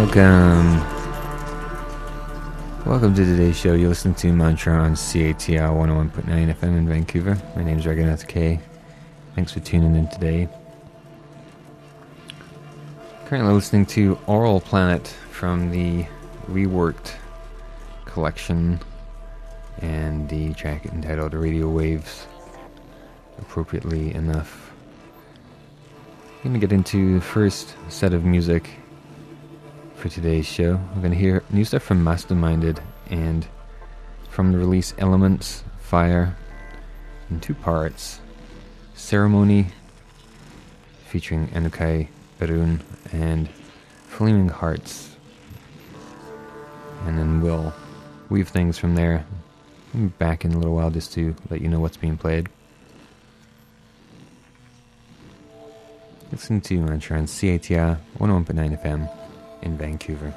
Welcome. Welcome to today's show. You're listening to Mantra on CATR 101.9 FM in Vancouver. My name is Raghunath K. Thanks for tuning in today. Currently listening to Oral Planet from the Reworked collection and the track entitled Radio Waves, appropriately enough. I'm going to get into the first set of music for today's show. We're going to hear new stuff from Masterminded and from the release Elements, Fire, in two parts. Ceremony, featuring Anukai Barun, and Flaming Hearts. And then we'll weave things from there. I'll be back in a little while just to let you know what's being played. Listen to Mantra on CATR 101.9 FM in Vancouver.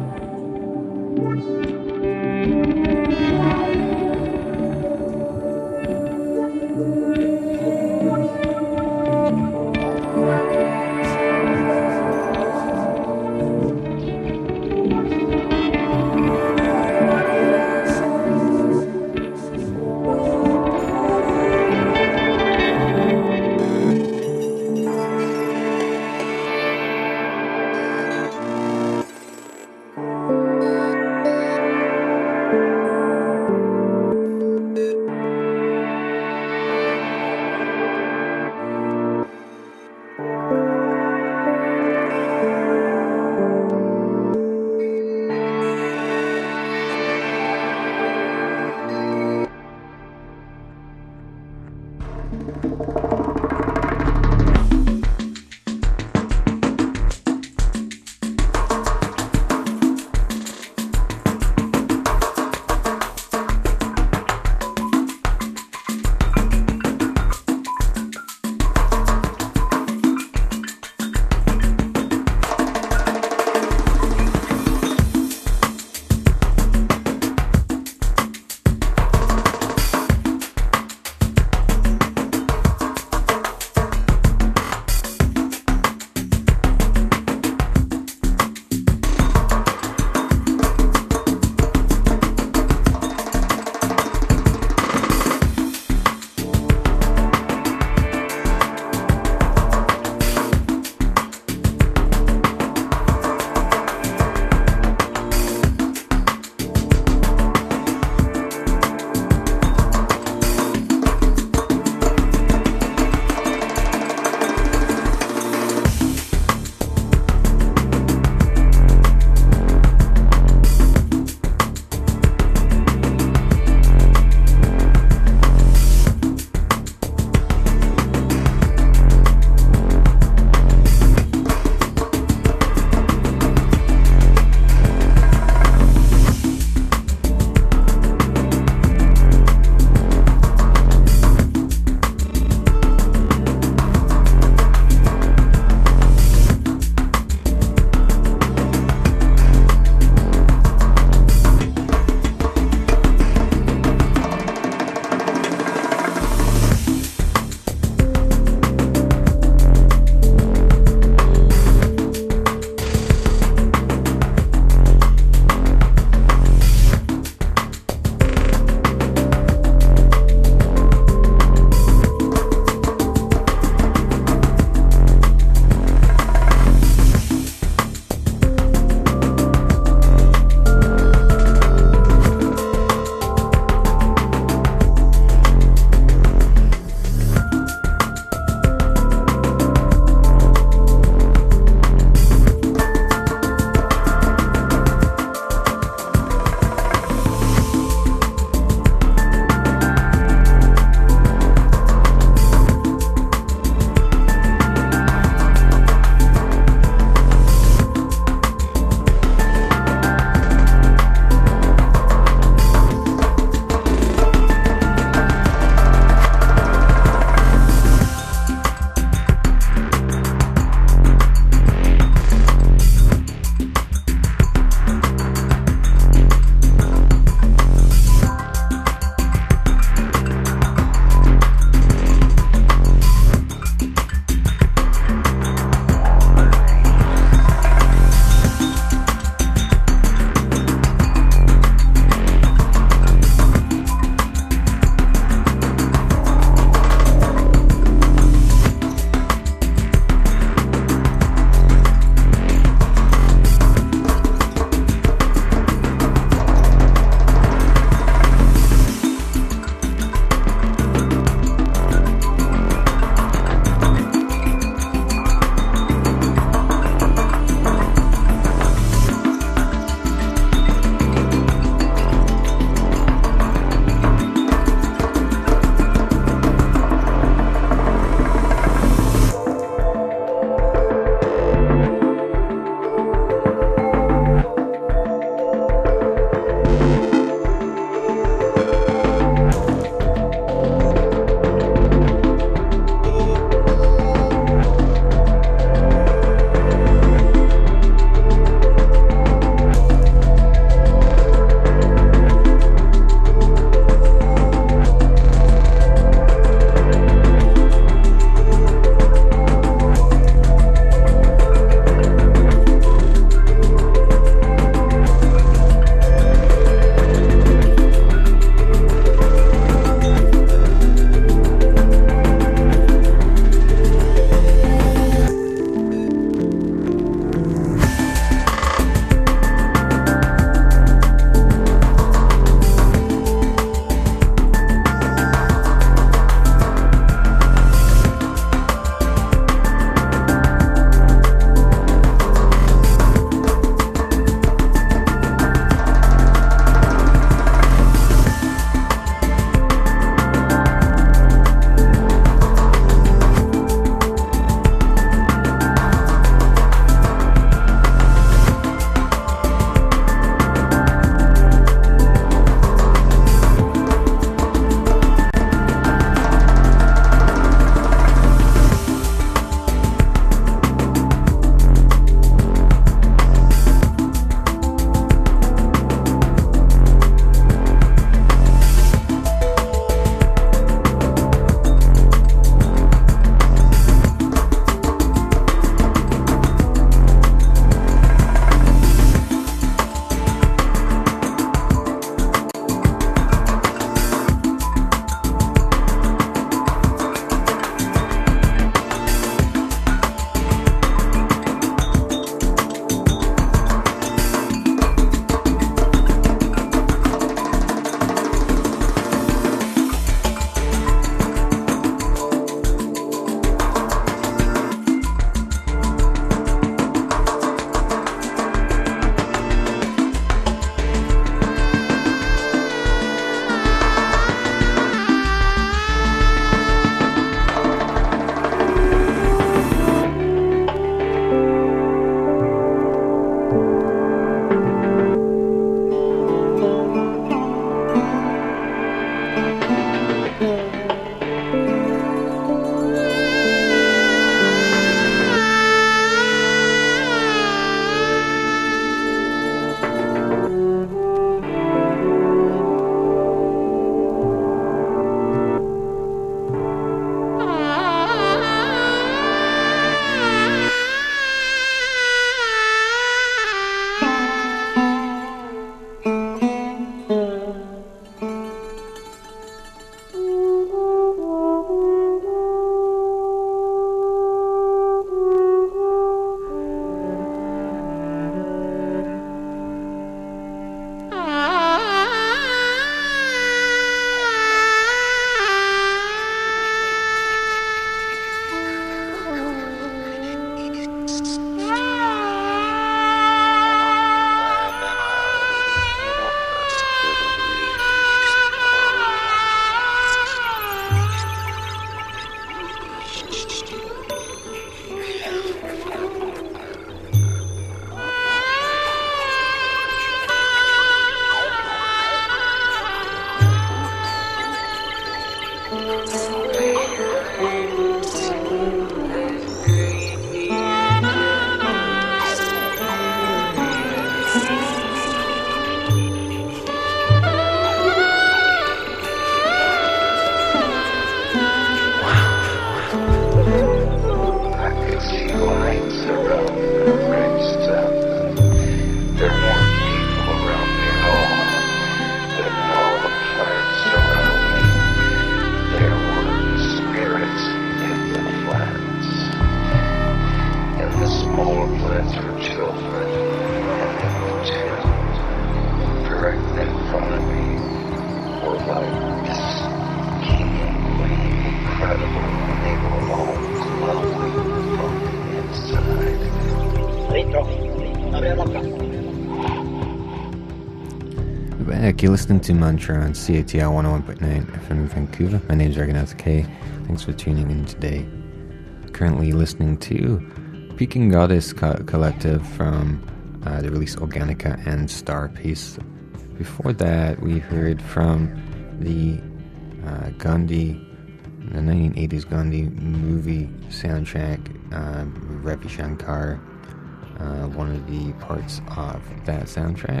break. You're listening to Mantra on CATL 101.9 FM in Vancouver. My name is Raghunath K. Thanks for tuning in today. Currently listening to Peking Goddess Collective from the release Organica and Star Piece. Before that, we heard from the Gandhi, the 1980s Gandhi movie soundtrack, Ravi Shankar, one of the parts of that soundtrack.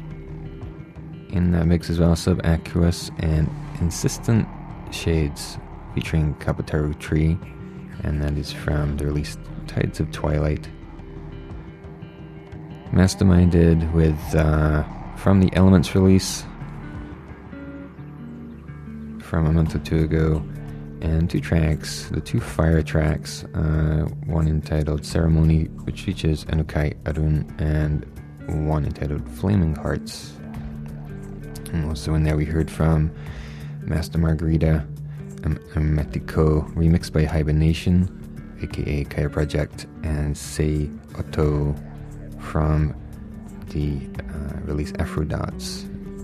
In that mix as well, Subaqueous and Insistent Shades featuring Kapataru Tree, and that is from the release Tides of Twilight. Masterminded with from the Elements release from a month or two ago, and two tracks, the two fire tracks, one entitled Ceremony, which features Enukai Arun, and one entitled Flaming Hearts. And also in there we heard from Master Margarita, Metiko, remixed by Hibernation, aka Kaya Project, and Sei Otto from the release Aphrodots.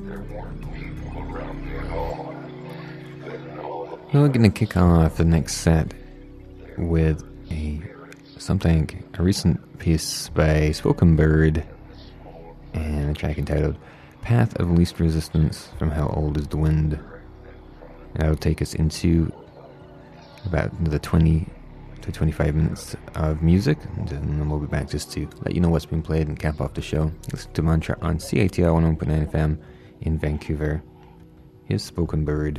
We're going to kick off the next set with a recent piece by Spoken Bird, and a track entitled Path of Least Resistance from How Old Is the Wind. And that'll take us into about another 20 to 25 minutes of music, and then we'll be back just to let you know what's been played and cap off the show. Listen to Mantra on CATL 101.9 FM in Vancouver. Here's Spoken Bird.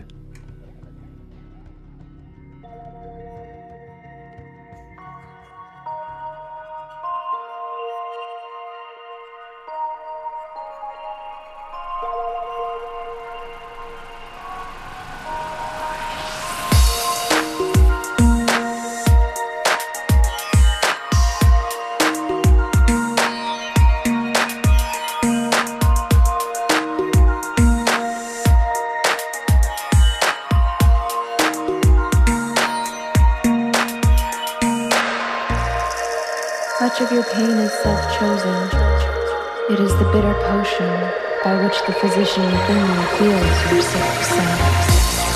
Much of your pain is self-chosen. It is the bitter potion by which the physician within you heals your sick selves.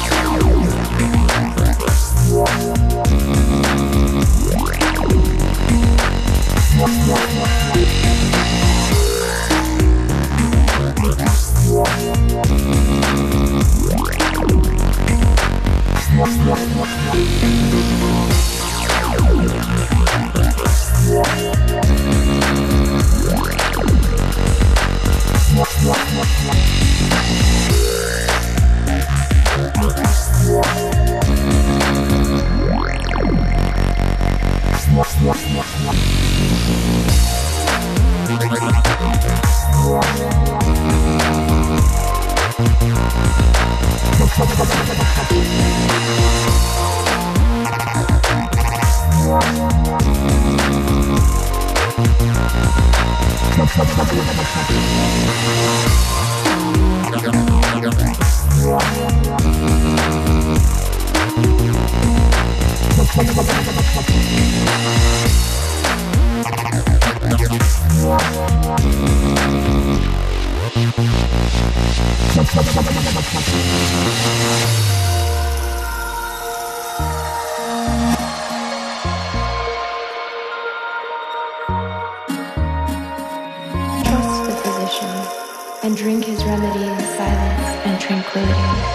Trust the physician and drink his remedy in silence and tranquility.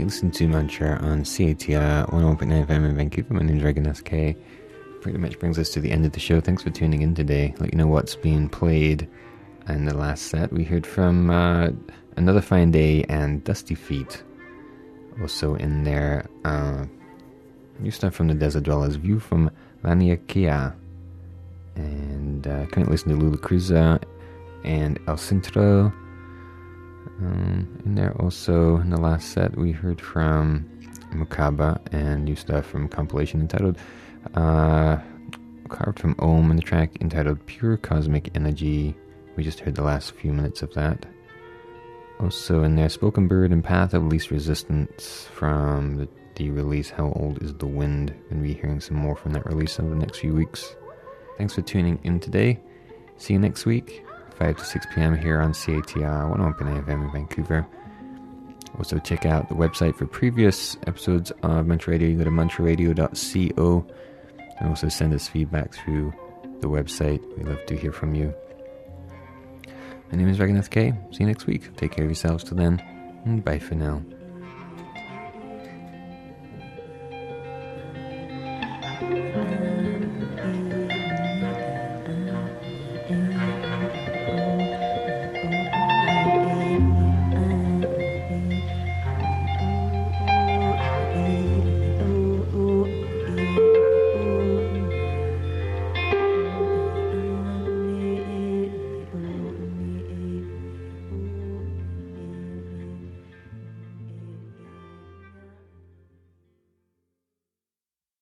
listening to Mantra on CATR 101.9 FM in Vancouver. My name is Regan SK. Pretty much brings us to the end of the show. Thanks for tuning in today. Let you know what's being played. In the last set, we heard from Another Fine Day and Dusty Feet. Also in there, new stuff from the Desert Dwellers, View from Laniakea. And currently listening to Lula Cruza and El Centro. In there also, in the last set, we heard from Mukaba and new stuff from a compilation entitled Carved from Ohm, and the track entitled Pure Cosmic Energy. We just heard the last few minutes of that. Also in there, Spoken Bird and Path of Least Resistance from the release How Old Is the Wind. Going to be hearing some more from that release over the next few weeks. Thanks for tuning in today. See you next week, 5 to 6 p.m. here on CATR 101.9 FM in Vancouver. Also check out the website for previous episodes of Mantra Radio. You go to mantraradio.co and also send us feedback through the website. We'd love to hear from you. My name is Regan SK. See you next week. Take care of yourselves till then. And bye for now.